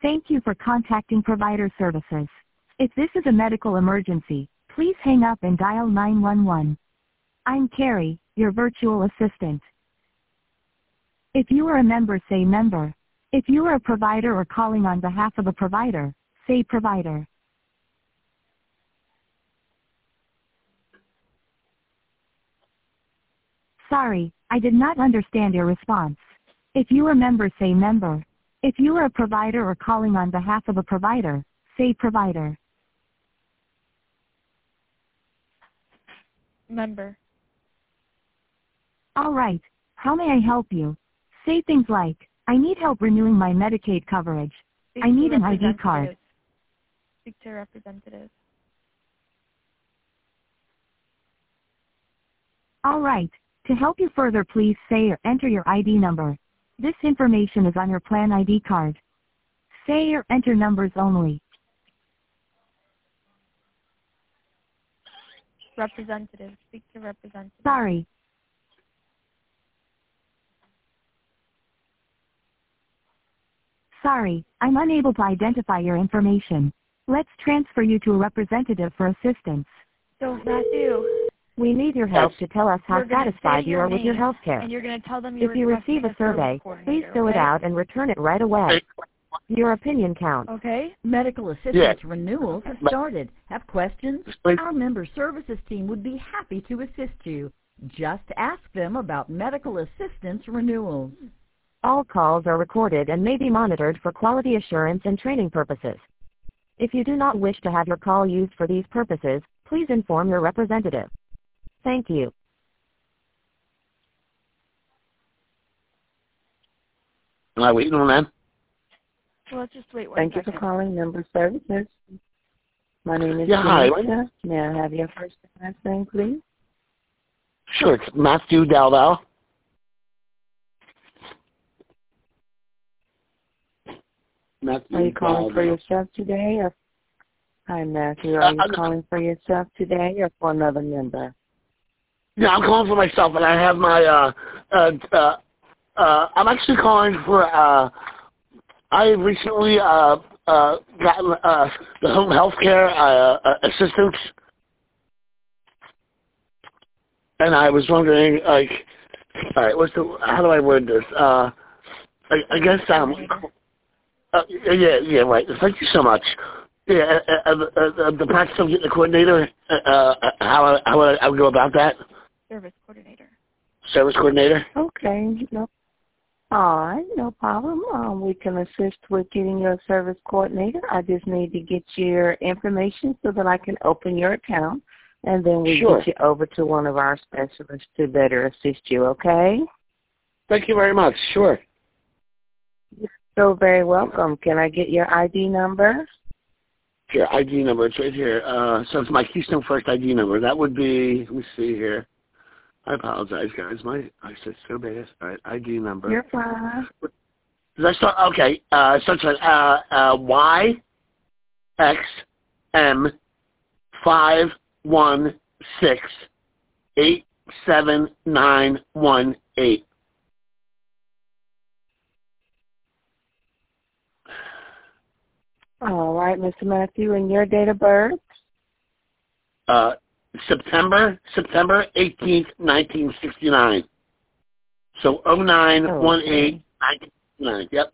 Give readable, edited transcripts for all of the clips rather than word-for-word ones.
Thank you for contacting Provider Services. If this is a medical emergency, please hang up and dial 911. I'm Carrie, your virtual assistant. If you are a member, say member. If you are a provider or calling on behalf of a provider, say provider. Sorry, I did not understand your response. If you are a member, say member. If you are a provider or calling on behalf of a provider, say provider. Member. All right, how may I help you? Say things like, I need help renewing my Medicaid coverage. I need an ID card. Speak to a representative. All right, to help you further, please say or enter your ID number. This information is on your plan ID card. Say or enter numbers only. Representative. Speak to representative. Sorry. Sorry, I'm unable to identify your information. Let's transfer you to a representative for assistance. So, Matthew, we need your help to tell us how satisfied you are with your health care. And you're going to tell them if you receive a survey, please fill it out and return it right away. Your opinion counts. Okay. Medical assistance renewals have started. Have questions? Our member services team would be happy to assist you. Just ask them about medical assistance renewals. All calls are recorded and may be monitored for quality assurance and training purposes. If you do not wish to have your call used for these purposes, please inform your representative. Thank you. Am I waiting on them? Well, let's just wait one Thank second. you for calling Member Services. My name is hi. Lisa. May I have your first and last name, please? Sure, it's Matthew Dalval. Matthew Are you calling for yourself today? Or... Hi, Matthew. Are you calling for yourself today or for another member? Yeah, I'm calling for myself, and I have my, I'm actually calling for, I recently, gotten, the home health care, assistance. And I was wondering, like, all right, how do I word this? I guess, yeah, right. Thank you so much. Yeah, the practice of getting a coordinator, how I would go about that? Service coordinator. Service coordinator? Okay. No. All right, no problem. We can assist with getting your service coordinator. I just need to get your information so that I can open your account, and then we get you over to one of our specialists to better assist you, okay? Thank you very much. Sure. You're so very welcome. Can I get your ID number? Sure, ID number. It's right here. So it's my Keystone First ID number. That would be, let me see here. I apologize, guys. I said so bad. All right, ID number. You're fine. Does that start? Okay. It starts with YXM 516-87918. All right, Mr. Matthew, and your date of birth? September 18th, 1969. So 09/18/1969. Yep.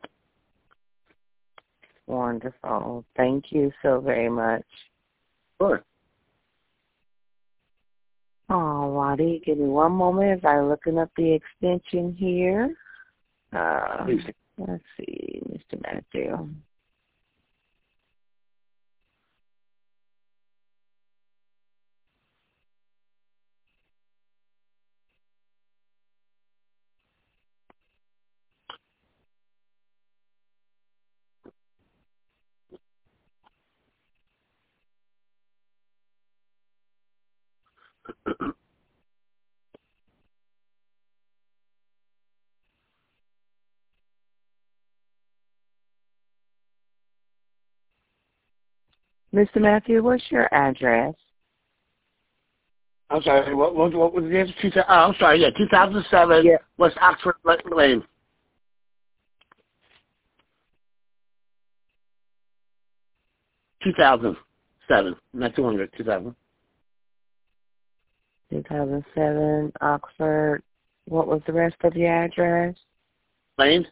Wonderful. Thank you so very much. Sure. All righty. Give me one moment as I'm looking up the extension here. Let's see, Mr. Matthew. Mr. Matthew, what's your address? I'm sorry. What was the answer? I'm sorry. Yeah, 2007 West Oxford Lane. 2007, not 200, 2000. 2007, Oxford. What was the rest of your address? Lane?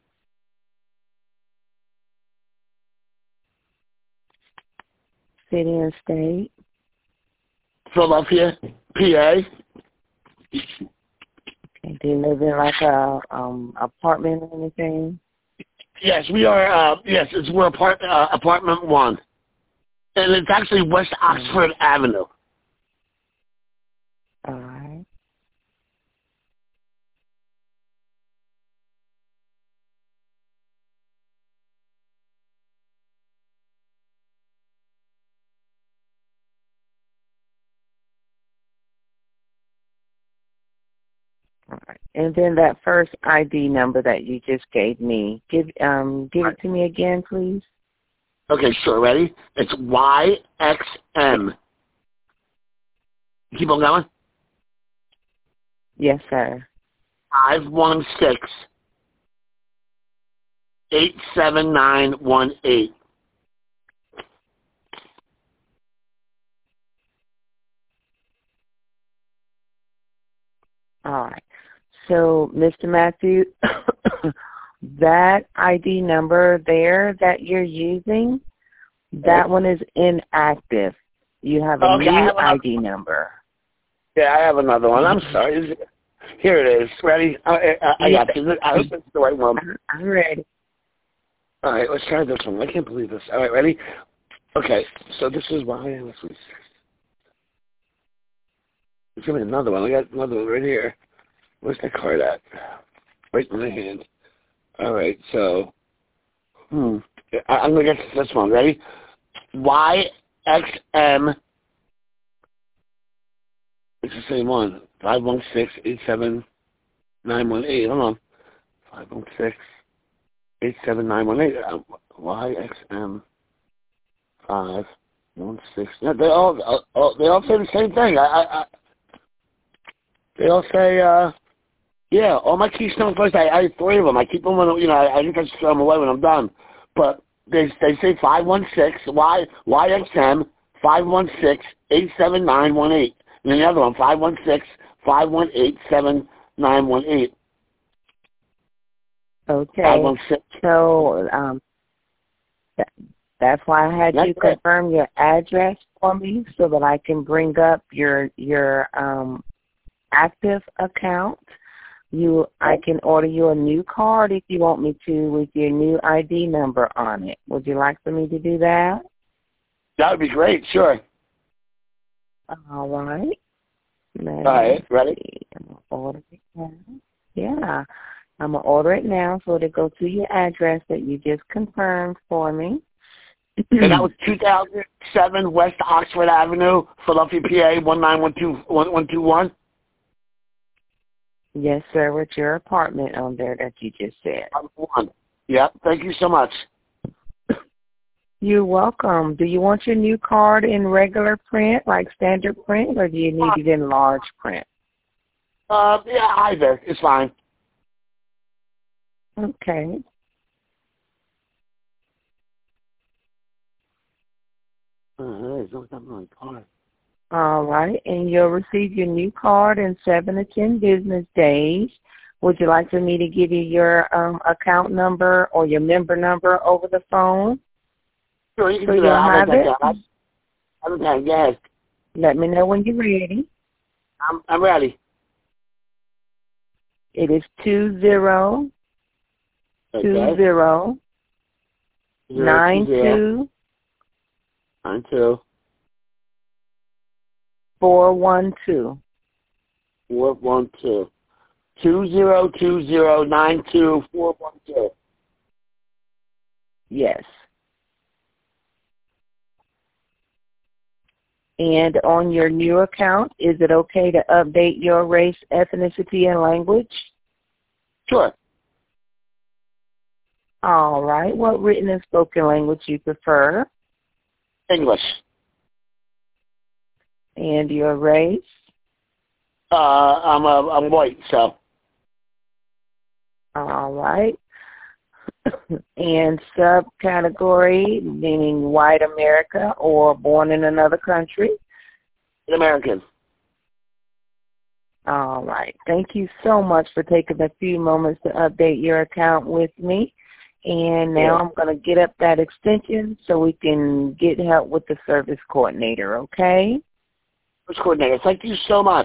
City and state? Philadelphia, PA. Okay. Do you live in like a apartment or anything? Yes, we are. Yes, we're apartment 1, and it's actually West Oxford Avenue. All right. All right. And then that first ID number that you just gave me, give it to me again, please. Okay, sure. Ready? It's YXM. Keep on going. Yes, sir. 516-87918. All right. So, Mr. Matthew, that ID number there that you're using, that one is inactive. You have a new ID number. Yeah, I have another one. I'm sorry. Here it is. Ready? I got you. I hope it's the right one. I'm ready. All right, let's try this one. I can't believe this. All right, ready? Okay, so this is why. Let's see. Give me another one. I got another one right here. Where's that card at? Right in my hand. All right, so I'm going to get this one. Ready? YXM. It's the same one. 516-87918. Hold on. 516-87918. YXM 516. Yeah, they all say the same thing. They all say yeah. All my Keystone First. I have 3 of them. I keep them when I think I just throw them away when I'm done. But they say 516 YXM 516-87918. And then the other one, 516-518-7918. Okay. 516. So that's why I had you confirm your address for me so that I can bring up your active account. I can order you a new card if you want me to with your new ID number on it. Would you like for me to do that? That would be great, sure. All right. All right, ready? I'm going to order it now. Yeah. I'm going to order it now so it'll go to your address that you just confirmed for me. And that was 2007 West Oxford Avenue, Philadelphia, PA, 19121. Yes, sir, with your apartment on there that you just said. Yep, thank you so much. You're welcome. Do you want your new card in regular print, like standard print, or do you need it in large print? Yeah, either. It's fine. Okay. All right, and you'll receive your new card in 7 to 10 business days. Would you like for me to give you your account number or your member number over the phone? Sure, you can so do you'll that. have it. Okay, yes. Let me know when you're ready. I'm ready. It is 20 92 412. 412. 202092 Yes. And on your new account, is it okay to update your race, ethnicity, and language? Sure. All right. What written and spoken language you prefer? English. And your race? I'm white, so. All right. And subcategory, meaning white America or born in another country? An American. All right. Thank you so much for taking a few moments to update your account with me. And now I'm going to get up that extension so we can get help with the service coordinator, okay? Service coordinator, thank you so much.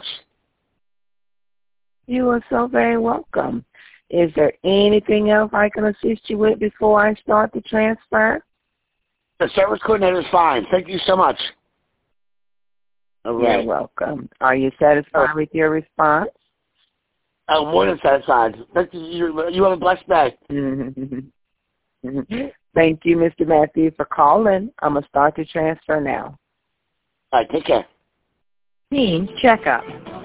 You are so very welcome. Is there anything else I can assist you with before I start the transfer? The service coordinator is fine. Thank you so much. All right. You're welcome. Are you satisfied with your response? Oh, more than satisfied. Thank you. You have a blessed day. Thank you, Mr. Matthew, for calling. I'm going to start the transfer now. All right, take care. Team checkup.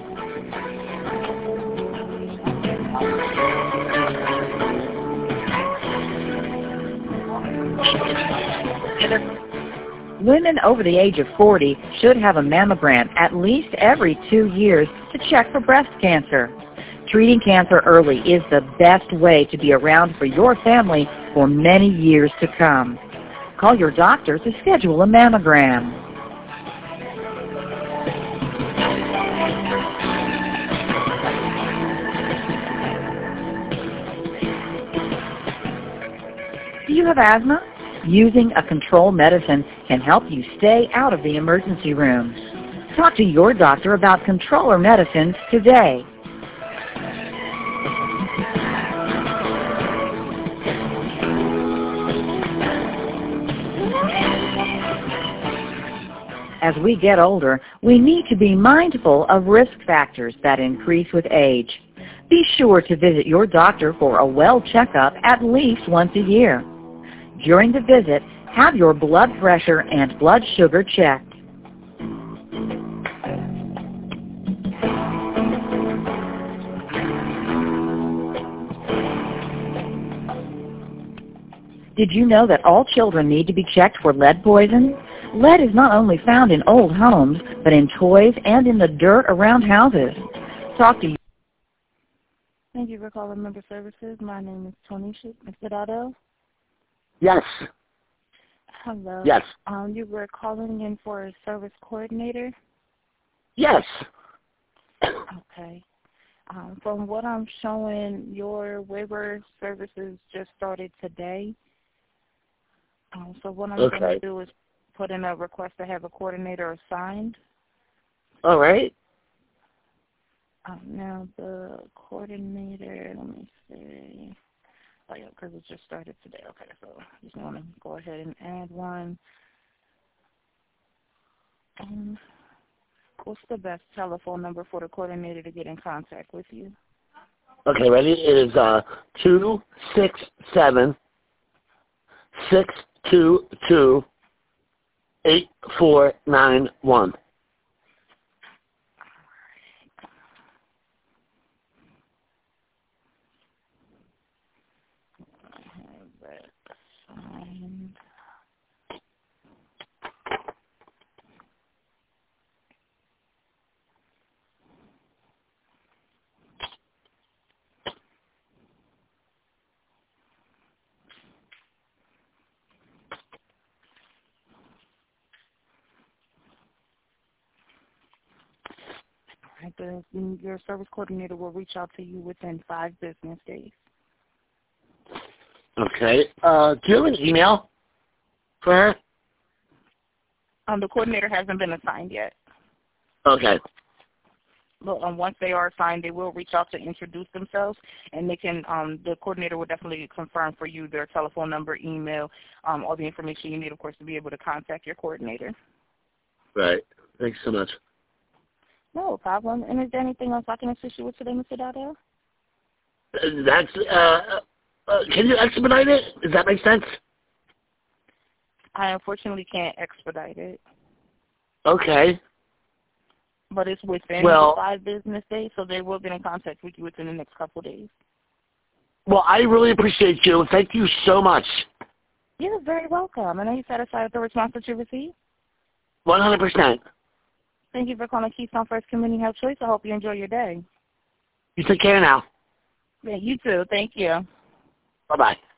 Women over the age of 40 should have a mammogram at least every 2 years to check for breast cancer. Treating cancer early is the best way to be around for your family for many years to come. Call your doctor to schedule a mammogram. Do you have asthma? Using a control medicine can help you stay out of the emergency room. Talk to your doctor about controller medicines today. As we get older, we need to be mindful of risk factors that increase with age. Be sure to visit your doctor for a well checkup at least once a year. During the visit, have your blood pressure and blood sugar checked. Did you know that all children need to be checked for lead poison? Lead is not only found in old homes, but in toys and in the dirt around houses. Talk to you. Thank you for calling Member Services. My name is Tonisha. Mr. Dado? Yes. Hello. Yes. You were calling in for a service coordinator? Yes. Okay. From what I'm showing, your waiver services just started today. So what I'm going to do is put in a request to have a coordinator assigned. All right. Now the coordinator, let me see. Oh, yeah, because it just started today. Okay, so I just want to go ahead and add one. What's the best telephone number for the coordinator to get in contact with you? Okay, ready? It is 267-622-8491. Your service coordinator will reach out to you within 5 business days. Okay. Do you have an email for her? The coordinator hasn't been assigned yet. Okay. But once they are assigned, they will reach out to introduce themselves, and they can. The coordinator will definitely confirm for you their telephone number, email, all the information you need, of course, to be able to contact your coordinator. Right. Thanks so much. No problem. And is there anything else I can assist you with today, Mr. Dado? That's. Can you expedite it? Does that make sense? I unfortunately can't expedite it. Okay. But it's within the 5 business days, so they will get in contact with you within the next couple of days. Well, I really appreciate you. Thank you so much. You're very welcome. And are you satisfied with the response that you received? 100%. Thank you for calling Keystone First Community Health Choice. I hope you enjoy your day. You take care now. Yeah, you too. Thank you. Bye-bye.